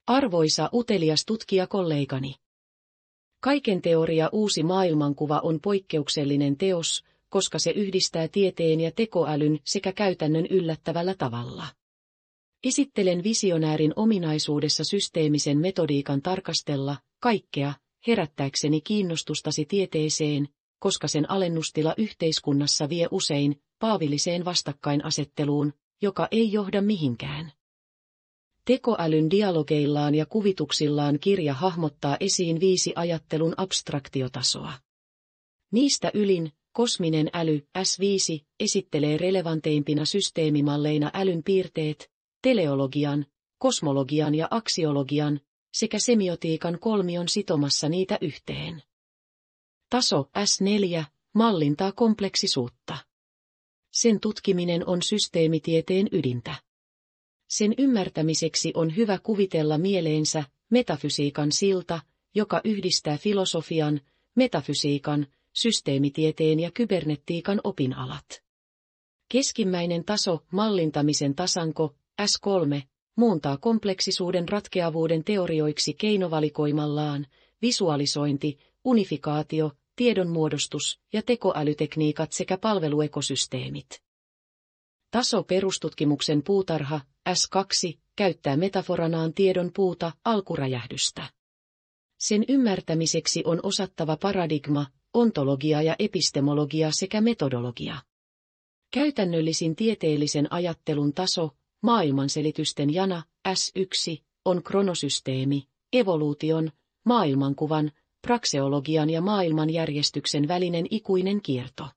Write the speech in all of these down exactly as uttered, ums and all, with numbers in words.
Arvoisa utelias tutkijakollegani. Kaiken teoria uusi maailmankuva on poikkeuksellinen teos, koska se yhdistää tieteen ja tekoälyn sekä käytännön yllättävällä tavalla. Esittelen visionäärin ominaisuudessa systeemisen metodiikan tarkastella kaikkea, herättääkseni kiinnostustasi tieteeseen, koska sen alennustila yhteiskunnassa vie usein paavilliseen vastakkainasetteluun, joka ei johda mihinkään. Tekoälyn dialogeillaan ja kuvituksillaan kirja hahmottaa esiin viisi ajattelun abstraktiotasoa. Niistä ylin, kosminen äly, S viisi, esittelee relevanteimpina systeemimalleina älyn piirteet, teleologian, kosmologian ja aksiologian, sekä semiotiikan kolmion sitomassa niitä yhteen. Taso S neljä mallintaa kompleksisuutta. Sen tutkiminen on systeemitieteen ydintä. Sen ymmärtämiseksi on hyvä kuvitella mieleensä metafysiikan silta, joka yhdistää filosofian, metafysiikan, systeemitieteen ja kybernetiikan opinalat. Keskimmäinen taso, mallintamisen tasanko, S kolme, muuntaa kompleksisuuden ratkeavuuden teorioiksi keinovalikoimallaan, visualisointi, unifikaatio, tiedonmuodostus ja tekoälytekniikat sekä palveluekosysteemit. Taso perustutkimuksen puutarha, S kaksi, käyttää metaforanaan tiedon puuta, alkuräjähdystä. Sen ymmärtämiseksi on osattava paradigma, ontologia ja epistemologia sekä metodologia. Käytännöllisin tieteellisen ajattelun taso, maailmanselitysten jana, S yksi, on kronosysteemi, evoluution, maailmankuvan, prakseologian ja maailmanjärjestyksen välinen ikuinen kierto.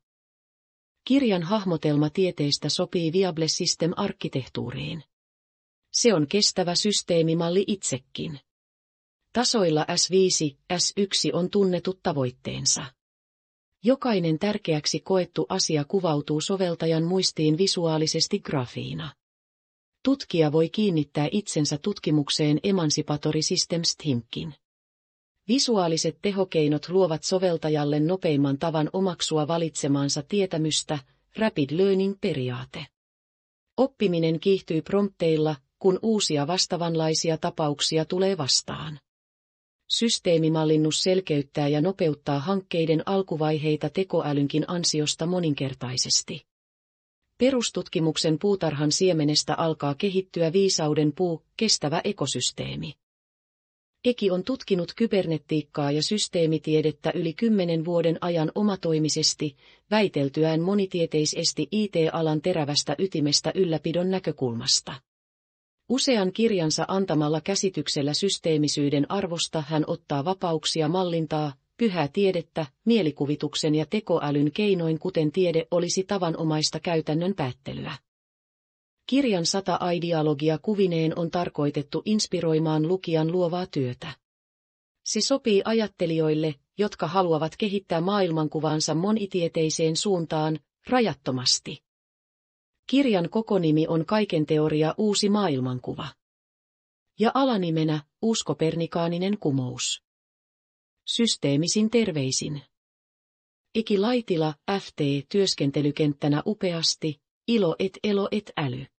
Kirjan hahmotelma tieteestä sopii Viable System-arkkitehtuuriin. Se on kestävä systeemimalli itsekin. Tasoilla S viisi, S yksi on tunnetut tavoitteensa. Jokainen tärkeäksi koettu asia kuvautuu soveltajan muistiin visuaalisesti grafiina. Tutkija voi kiinnittää itsensä tutkimukseen Emancipatory Systems Thinking. Visuaaliset tehokeinot luovat soveltajalle nopeimman tavan omaksua valitsemaansa tietämystä, rapid learning-periaate. Oppiminen kiihtyy prompteilla, kun uusia vastaavanlaisia tapauksia tulee vastaan. Systeemimallinnus selkeyttää ja nopeuttaa hankkeiden alkuvaiheita tekoälynkin ansiosta moninkertaisesti. Perustutkimuksen puutarhan siemenestä alkaa kehittyä viisauden puu, kestävä ekosysteemi. Eki on tutkinut kybernetiikkaa ja systeemitiedettä yli kymmenen vuoden ajan omatoimisesti, väiteltyään monitieteisesti I T-alan terävästä ytimestä ylläpidon näkökulmasta. Usean kirjansa antamalla käsityksellä systeemisyyden arvosta hän ottaa vapauksia mallintaa, pyhää tiedettä, mielikuvituksen ja tekoälyn keinoin kuten tiede olisi tavanomaista käytännön päättelyä. Kirjan sata ideologia kuvineen on tarkoitettu inspiroimaan lukijan luovaa työtä. Se sopii ajattelijoille, jotka haluavat kehittää maailmankuvaansa monitieteiseen suuntaan, rajattomasti. Kirjan kokonimi on Kaiken teoria uusi maailmankuva. Ja alanimenä Uuskopernikaaninen kumous. Systeemisin terveisin. Eki Laitila, F T, työskentelykenttänä upeasti, ilo et elo et äly.